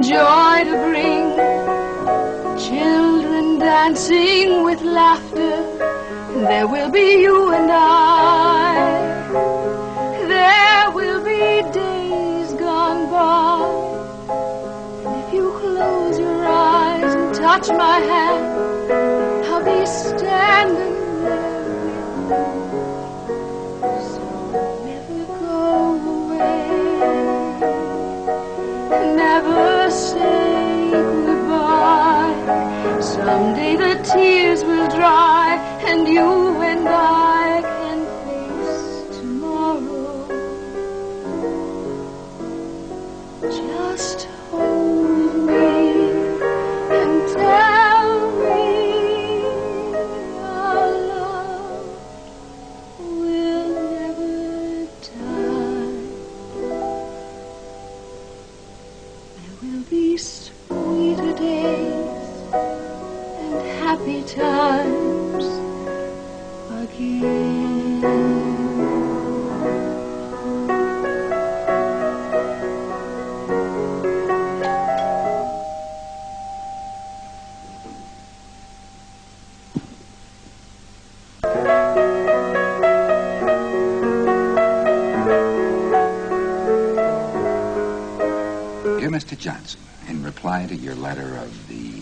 joy to bring. Children dancing with laughter, there will be you and I. There will be days gone by, and if you close your eyes and touch my hand, I'll be standing there with you. So never go away, never say goodbye. Someday the tears will dry, and you and I can face tomorrow. Just hold me and tell me our love will never die. There will be sweeter days and happy times again. Dear Mr. Johnson, in reply to your letter of the